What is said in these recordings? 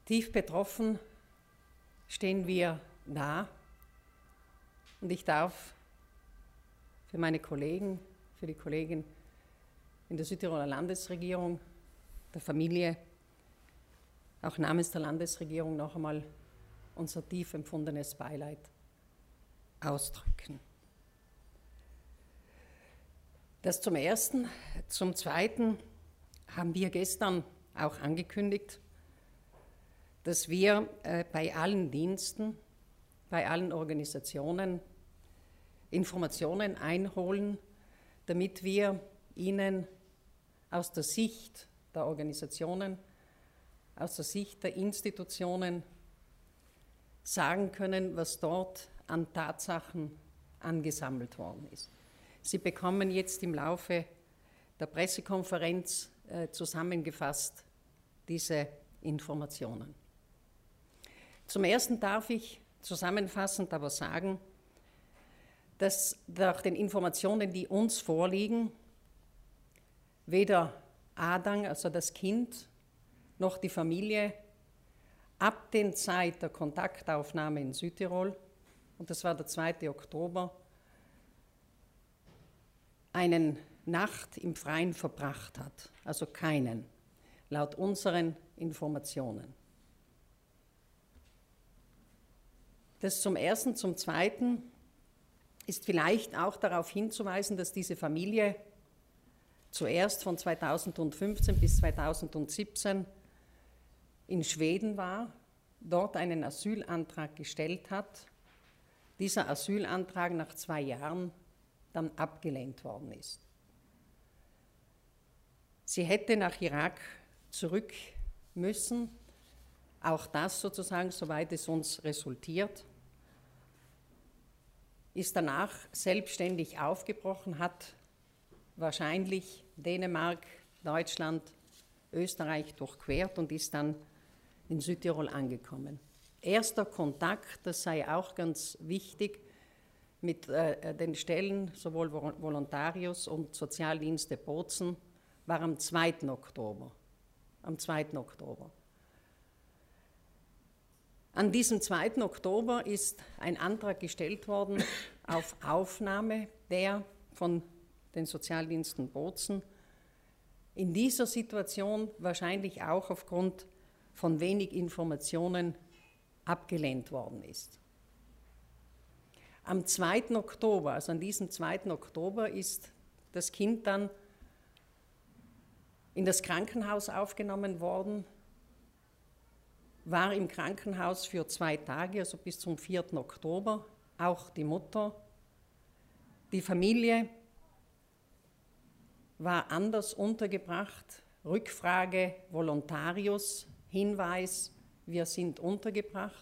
Tief betroffen stehen wir da und ich darf für meine Kollegen, für die Kollegen in der Südtiroler Landesregierung, der Familie, auch namens der Landesregierung noch einmal unser tief empfundenes Beileid ausdrücken. Das zum Ersten. Zum Zweiten haben wir gestern auch angekündigt, dass wir bei allen Diensten, bei allen Organisationen Informationen einholen, damit wir Ihnen aus der Sicht der Organisationen, aus der Sicht der Institutionen sagen können, was dort an Tatsachen angesammelt worden ist. Sie bekommen jetzt im Laufe der Pressekonferenz zusammengefasst diese Informationen. Zum Ersten darf ich zusammenfassend aber sagen, dass nach den Informationen, die uns vorliegen, weder Adang, also das Kind, noch die Familie ab der Zeit der Kontaktaufnahme in Südtirol, und das war der 2. Oktober, eine Nacht im Freien verbracht hat, also keinen, laut unseren Informationen. Das zum Ersten. Zum Zweiten ist vielleicht auch darauf hinzuweisen, dass diese Familie zuerst von 2015 bis 2017 in Schweden war, dort einen Asylantrag gestellt hat, dieser Asylantrag nach 2 Jahren dann abgelehnt worden ist. Sie hätte nach Irak zurück müssen, auch das sozusagen, soweit es uns resultiert, ist danach selbstständig aufgebrochen, hat wahrscheinlich Dänemark, Deutschland, Österreich durchquert und ist dann in Südtirol angekommen. Erster Kontakt, das sei auch ganz wichtig, mit den Stellen, sowohl Volontarius und Sozialdienste Bozen, war am 2. Oktober. Am 2. Oktober. An diesem 2. Oktober ist ein Antrag gestellt worden auf Aufnahme der von den Sozialdiensten Bozen, in dieser Situation wahrscheinlich auch aufgrund von wenig Informationen abgelehnt worden ist. Am 2. Oktober, also an diesem 2. Oktober, ist das Kind dann in das Krankenhaus aufgenommen worden, war im Krankenhaus für 2 Tage, also bis zum 4. Oktober, auch die Mutter. Die Familie war anders untergebracht. Rückfrage, Volontarius, Hinweis, wir sind untergebracht.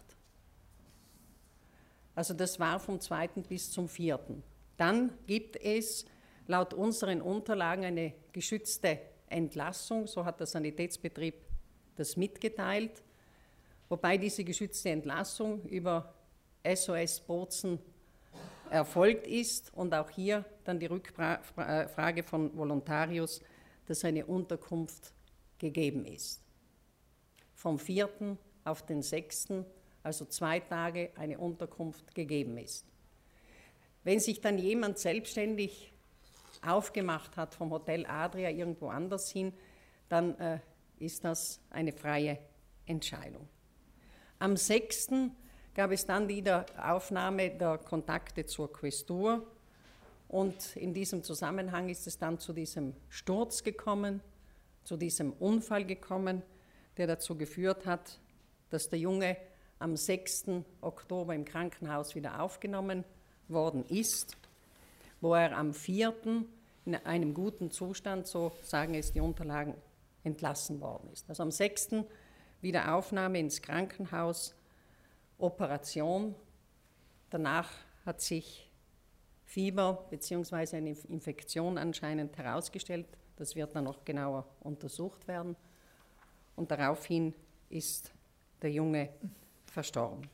Also das war vom 2. bis zum 4. Dann gibt es laut unseren Unterlagen eine geschützte Entlassung, so hat der Sanitätsbetrieb das mitgeteilt, wobei diese geschützte Entlassung über SOS Bozen erfolgt ist und auch hier dann die Rückfrage von Volontarius, dass eine Unterkunft gegeben ist. Vom 4. auf den 6., also 2 Tage, eine Unterkunft gegeben ist. Wenn sich dann jemand selbstständig aufgemacht hat vom Hotel Adria irgendwo anders hin, dann ist das eine freie Entscheidung. Am 6. gab es dann wieder Aufnahme der Kontakte zur Questur und in diesem Zusammenhang ist es dann zu diesem Sturz gekommen, zu diesem Unfall gekommen, der dazu geführt hat, dass der Junge am 6. Oktober im Krankenhaus wieder aufgenommen worden ist, wo er am 4. in einem guten Zustand, so sagen es die Unterlagen, entlassen worden ist. Also am 6. wieder Aufnahme ins Krankenhaus, Operation. Danach hat sich Fieber bzw. eine Infektion anscheinend herausgestellt. Das wird dann noch genauer untersucht werden. Und daraufhin ist der Junge verstorben.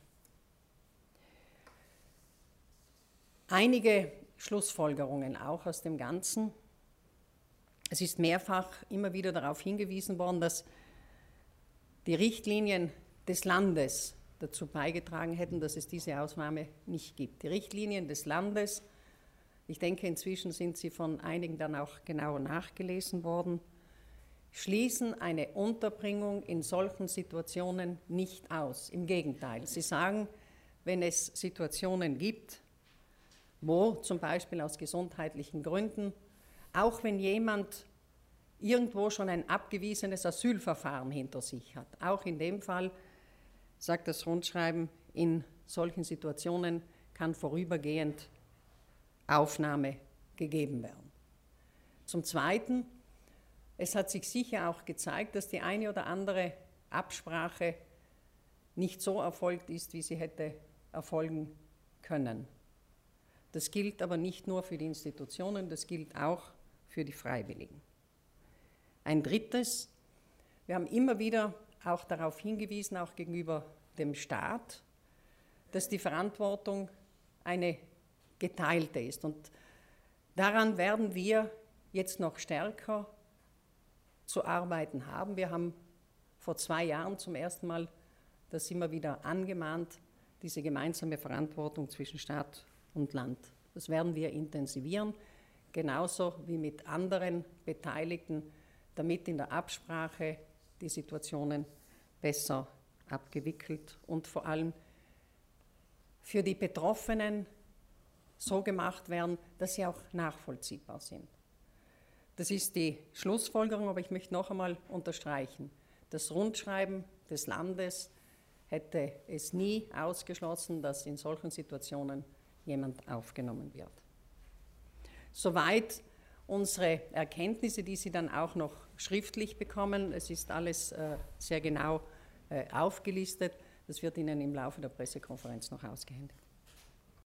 Einige Schlussfolgerungen auch aus dem Ganzen. Es ist mehrfach immer wieder darauf hingewiesen worden, dass die Richtlinien des Landes dazu beigetragen hätten, dass es diese Ausnahme nicht gibt. Die Richtlinien des Landes, ich denke, inzwischen sind sie von einigen dann auch genauer nachgelesen worden, schließen eine Unterbringung in solchen Situationen nicht aus. Im Gegenteil, sie sagen, wenn es Situationen gibt, wo zum Beispiel aus gesundheitlichen Gründen, auch wenn jemand irgendwo schon ein abgewiesenes Asylverfahren hinter sich hat, auch in dem Fall, sagt das Rundschreiben, in solchen Situationen kann vorübergehend Aufnahme gegeben werden. Zum Zweiten, es hat sich sicher auch gezeigt, dass die eine oder andere Absprache nicht so erfolgt ist, wie sie hätte erfolgen können. Das gilt aber nicht nur für die Institutionen, das gilt auch für die Freiwilligen. Ein drittes, wir haben immer wieder auch darauf hingewiesen, auch gegenüber dem Staat, dass die Verantwortung eine geteilte ist. Und daran werden wir jetzt noch stärker zu arbeiten haben. Wir haben vor 2 Jahren zum ersten Mal das immer wieder angemahnt, diese gemeinsame Verantwortung zwischen Staat und Land. Das werden wir intensivieren, genauso wie mit anderen Beteiligten, damit in der Absprache die Situationen besser abgewickelt und vor allem für die Betroffenen so gemacht werden, dass sie auch nachvollziehbar sind. Das ist die Schlussfolgerung, aber ich möchte noch einmal unterstreichen, das Rundschreiben des Landes hätte es nie ausgeschlossen, dass in solchen Situationen jemand aufgenommen wird. Soweit unsere Erkenntnisse, die Sie dann auch noch schriftlich bekommen. Es ist alles sehr genau aufgelistet. Das wird Ihnen im Laufe der Pressekonferenz noch ausgehändigt.